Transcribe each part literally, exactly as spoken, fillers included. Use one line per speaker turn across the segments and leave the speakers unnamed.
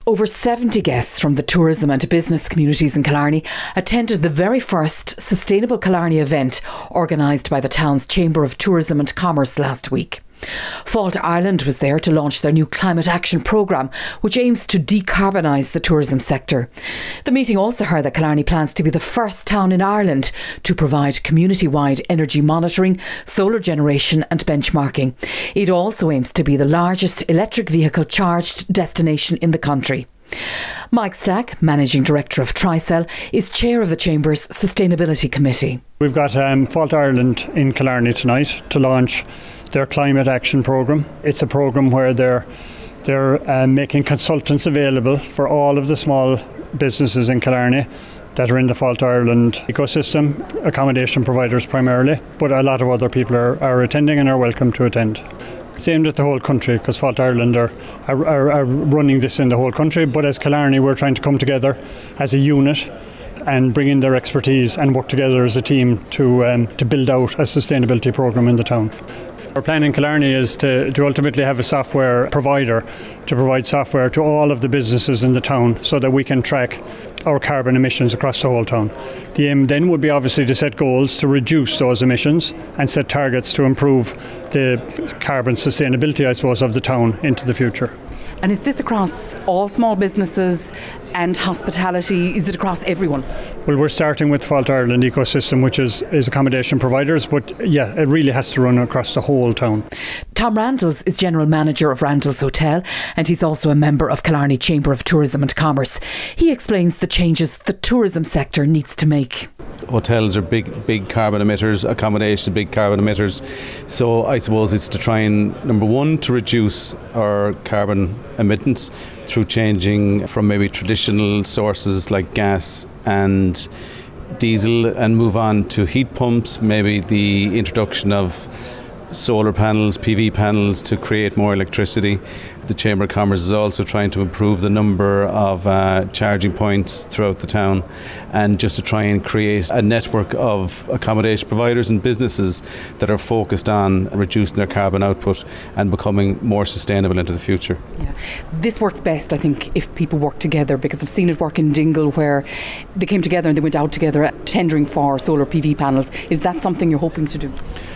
Over seventy guests from the tourism and business communities in Killarney attended the very first Sustainable Killarney event organised by the town's Chamber of Tourism and Commerce last week. Fáilte Ireland was there to launch their new climate action programme, which aims to decarbonise the tourism sector. The meeting also heard that Killarney plans to be the first town in Ireland to provide community-wide energy monitoring, solar generation and benchmarking. It also aims to be the largest electric vehicle charged destination in the country. Mike Stack, Managing Director of Tricell, is Chair of the Chamber's Sustainability Committee.
We've got um, Fáilte Ireland in Killarney tonight to launch their climate action programme. It's a programme where they're they're uh, making consultants available for all of the small businesses in Killarney that are in the Fáilte Ireland ecosystem, accommodation providers primarily, but a lot of other people are, are attending and are welcome to attend. It's aimed at the whole country because Fáilte Ireland are, are, are, are running this in the whole country, but as Killarney we're trying to come together as a unit and bring in their expertise and work together as a team to um, to build out a sustainability programme in the town. Our plan in Killarney is to, to ultimately have a software provider to provide software to all of the businesses in the town so that we can track our carbon emissions across the whole town. The aim then would be obviously to set goals to reduce those emissions and set targets to improve the carbon sustainability, I suppose, of the town into the future.
And is this across all small businesses and hospitality? Is it across everyone?
Well, we're starting with Fáilte Ireland ecosystem, which is, is accommodation providers, but yeah, it really has to run across the whole town.
Tom Randalls is General Manager of Randalls Hotel, and he's also a member of Killarney Chamber of Tourism and Commerce. He explains the changes the tourism sector needs to make.
Hotels are big, big carbon emitters, accommodation big carbon emitters. So I suppose it's to try and, number one, to reduce our carbon emittance through changing from maybe traditional sources like gas and diesel and move on to heat pumps, maybe the introduction of solar panels, P V panels to create more electricity. The Chamber of Commerce is also trying to improve the number of uh, charging points throughout the town, and just to try and create a network of accommodation providers and businesses that are focused on reducing their carbon output and becoming more sustainable into the future.
Yeah. This works best, I think, if people work together, because I've seen it work in Dingle where they came together and they went out together tendering for solar P V panels. Is that something you're hoping to do?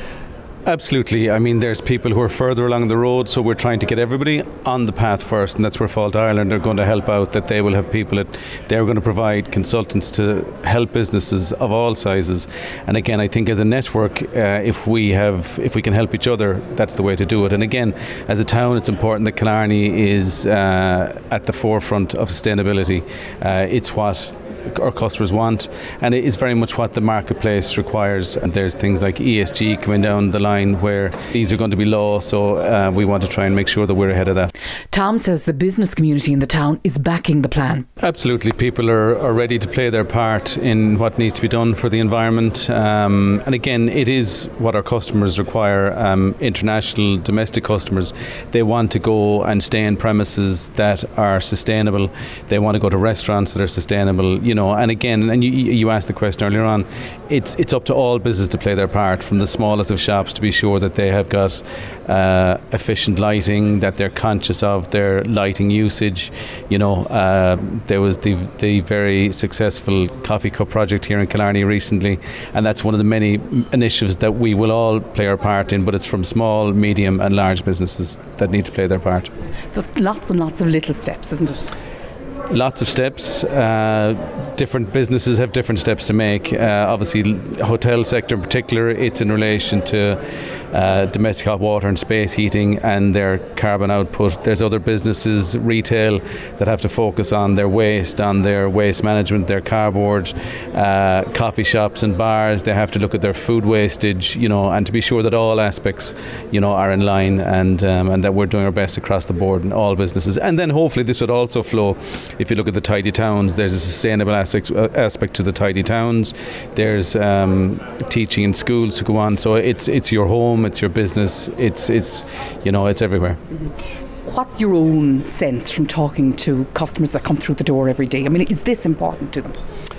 Absolutely. I mean, there's people who are further along the road, so we're trying to get everybody on the path first, and that's where Fáilte Ireland are going to help out, that they will have people that they're going to provide consultants to help businesses of all sizes. And again, I think as a network, uh, if we have, if we can help each other, that's the way to do it. And again, as a town, it's important that Killarney is uh, at the forefront of sustainability. Uh, it's what our customers want, and it is very much what the marketplace requires. And there's things like E S G coming down the line where these are going to be law, so uh, we want to try and make sure that we're ahead of that.
Tom says the business community in the town is backing the plan.
Absolutely, people are, are ready to play their part in what needs to be done for the environment, um, and again, it is what our customers require. Um, international, domestic customers, they want to go and stay in premises that are sustainable. They want to go to restaurants that are sustainable. You know, and again, and you, you asked the question earlier on, it's it's up to all business to play their part, from the smallest of shops to be sure that they have got uh, efficient lighting, that they're conscious of their lighting usage. You know, uh, there was the the very successful coffee cup project here in Killarney recently, and that's one of the many initiatives that we will all play our part in, but it's from small, medium and large businesses that need to play their part.
So it's lots and lots of little steps, isn't it?
Lots of steps. Uh, different businesses have different steps to make. Uh, obviously, hotel sector in particular, it's in relation to uh, domestic hot water and space heating and their carbon output. There's other businesses, retail, that have to focus on their waste, on their waste management, their cardboard. Uh, coffee shops and bars, they have to look at their food wastage, you know, and to be sure that all aspects, you know, are in line, and um, and that we're doing our best across the board in all businesses. And then hopefully this would also flow. If you look at the tidy towns, there's a sustainable aspect, uh, aspect to the tidy towns. There's um, teaching in schools to go on. So it's it's your home, it's your business, it's it's you know, it's everywhere.
Mm-hmm. What's your own sense from talking to customers that come through the door every day? I mean, is this important to them?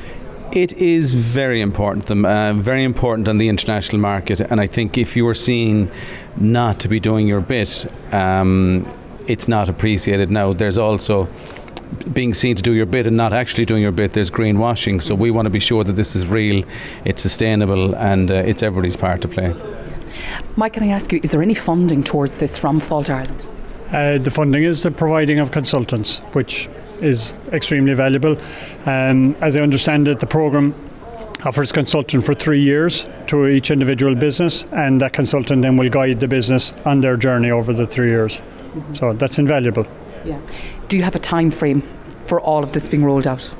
It is very important to them, uh, very important on the international market. And I think if you are seen not to be doing your bit, um, it's not appreciated now. There's also being seen to do your bit and not actually doing your bit, there's greenwashing. So we want to be sure that this is real, it's sustainable, and uh, it's everybody's part to play.
Mike, can I ask you, is there any funding towards this from Fáilte Ireland?
Uh, the funding is the providing of consultants, which is extremely valuable. Um, as I understand it, the programme offers consultant for three years to each individual business, and that consultant then will guide the business on their journey over the three years. Mm-hmm. So that's invaluable.
Yeah. Do you have a time frame for all of this being rolled out?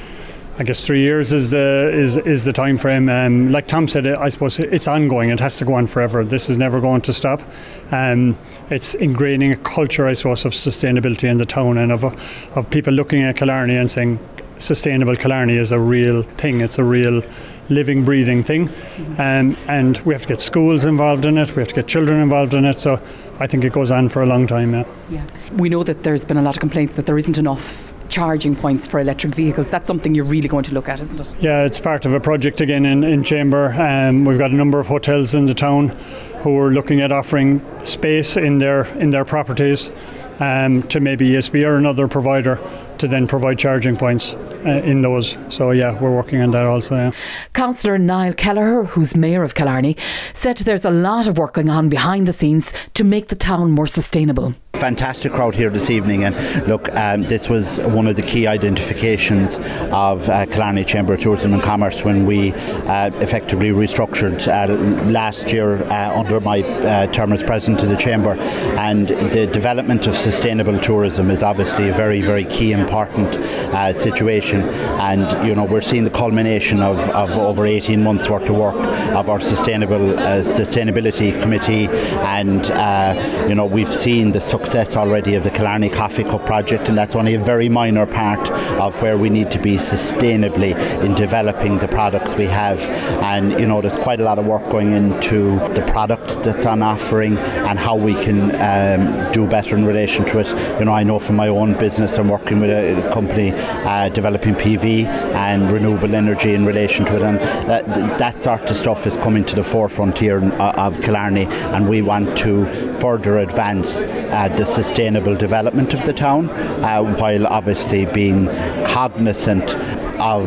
I guess three years is the is is the time frame. Um, like Tom said, I suppose it's ongoing. It has to go on forever. This is never going to stop. Um, it's ingraining a culture, I suppose, of sustainability in the town, and of of people looking at Killarney and saying sustainable Killarney is a real thing. It's a real living, breathing thing. Mm-hmm. um, and we have to get schools involved in it. We have to get children involved in it. So I think it goes on for a long time. Yeah.
Yeah. We know that there's been a lot of complaints that there isn't enough charging points for electric vehicles. That's something you're really going to look at, isn't it?
Yeah, it's part of a project again in, in Chamber. Um, we've got a number of hotels in the town who are looking at offering space in their in their properties um, to maybe E S B or another provider to then provide charging points uh, in those. So yeah, we're working on that also. Yeah.
Councillor Niall Kelleher, who's Mayor of Killarney, said there's a lot of work going on behind the scenes to make the town more sustainable.
Fantastic crowd here this evening, and look, um, this was one of the key identifications of uh, Killarney Chamber of Tourism and Commerce when we uh, effectively restructured uh, last year uh, under my uh, term as president of the Chamber. And the development of sustainable tourism is obviously a very, very key important uh, situation, and you know we're seeing the culmination of, of over eighteen months worth of work of our sustainable uh, sustainability committee, and uh, you know we've seen the success already of the Killarney Coffee Cup project, and that's only a very minor part of where we need to be sustainably in developing the products we have. And you know there's quite a lot of work going into the product that's on offering and how we can um, do better in relation to it. You know I know from my own business I'm working with a company uh, developing P V and renewable energy in relation to it, and that, that sort of stuff is coming to the forefront here of Killarney, and we want to further advance uh, the sustainable development of the town uh, while obviously being cognizant of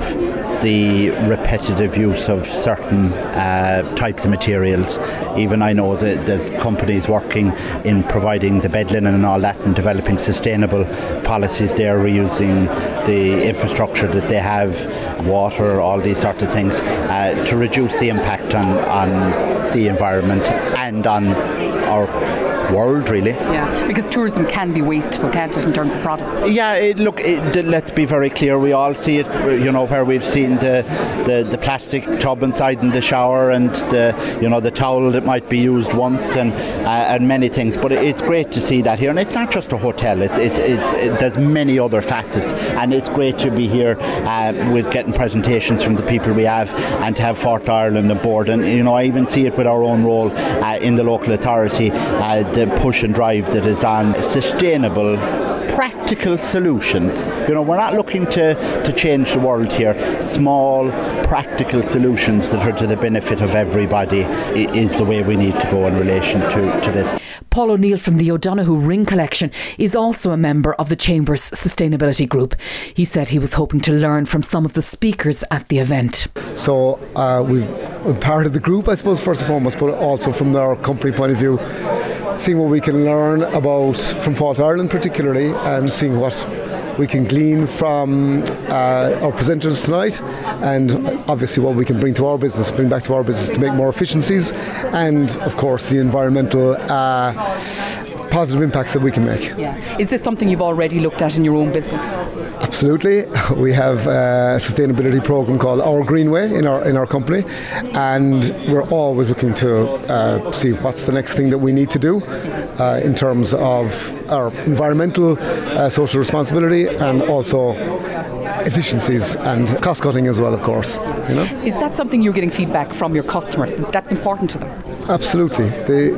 the repetitive use of certain uh, types of materials. Even I know that there's companies working in providing the bed linen and all that and developing sustainable policies there, reusing the infrastructure that they have, water, all these sorts of things, uh, to reduce the impact on, on the environment and on our world, really.
Yeah, because tourism can be wasteful, can't it, in terms of products?
Yeah, it, look, it, let's be very clear. We all see it, you know, where we've seen the, the, the plastic tub inside in the shower and the, you know, the towel that might be used once and uh, and many things. But it's great to see that here, and it's not just a hotel. It's it's, it's it, there's many other facets, and it's great to be here uh, with getting presentations from the people we have and to have Fáilte Ireland on board. And you know, I even see it with our own role uh, in the local authority. Uh, the push and drive that is on sustainable, practical solutions. You know, we're not looking to, to change the world here. Small, practical solutions that are to the benefit of everybody is the way we need to go in relation to, to this.
Paul O'Neill from the O'Donoghue Ring Collection is also a member of the Chamber's Sustainability Group. He said he was hoping to learn from some of the speakers at the event.
So uh, we've we're part of the group, I suppose, first and foremost, but also from our company point of view, seeing what we can learn about from Fáilte Ireland particularly, and seeing what we can glean from uh, our presenters tonight, and obviously what we can bring to our business, bring back to our business to make more efficiencies, and of course the environmental uh, positive impacts that we can make.
Yeah. Is this something you've already looked at in your own business?
Absolutely. We have a sustainability program called Our Greenway in our in our company, and we're always looking to uh, see what's the next thing that we need to do uh, in terms of our environmental, uh, social responsibility, and also efficiencies and cost cutting as well, of course. You know?
Is that something you're getting feedback from your customers? That's important to them?
Absolutely. They,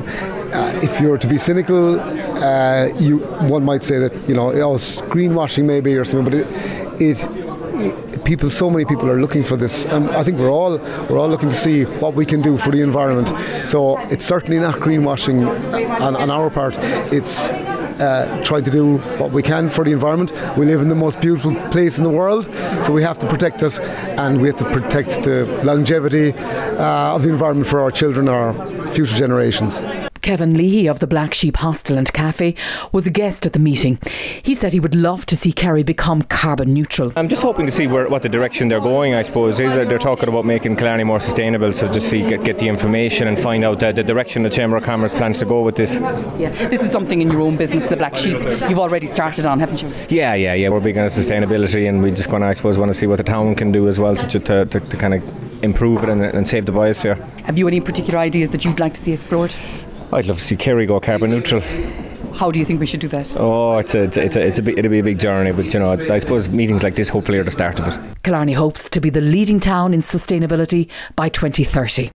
uh, if you're to be cynical, uh, you one might say that, you know, oh, greenwashing maybe or something, but it, it, it people, so many people are looking for this, and I think we're all we're all looking to see what we can do for the environment. So it's certainly not greenwashing on, on our part. It's uh, trying to do what we can for the environment. We live in the most beautiful place in the world, so we have to protect it, and we have to protect the longevity uh, of the environment for our children, our future generations.
Kevin Leahy of the Black Sheep Hostel and Cafe was a guest at the meeting. He said he would love to see Kerry become carbon neutral.
I'm just hoping to see where, what the direction they're going, I suppose. Is that they're talking about making Killarney more sustainable, so just see get, get the information and find out the, the direction the Chamber of Commerce plans to go with this.
Yeah, this is something in your own business, the Black Sheep, you've already started on, haven't you?
Yeah, yeah, yeah. We're big on sustainability, and we just want to, I suppose, want to see what the town can do as well to to, to, to kind of improve it and, and save the biosphere.
Have you any particular ideas that you'd like to see explored?
I'd love to see Kerry go carbon neutral.
How do you think we should do that?
Oh, it's a, it's a, it's a big, it'll be a big journey, but you know, I suppose meetings like this hopefully are the start of it.
Killarney hopes to be the leading town in sustainability by twenty thirty.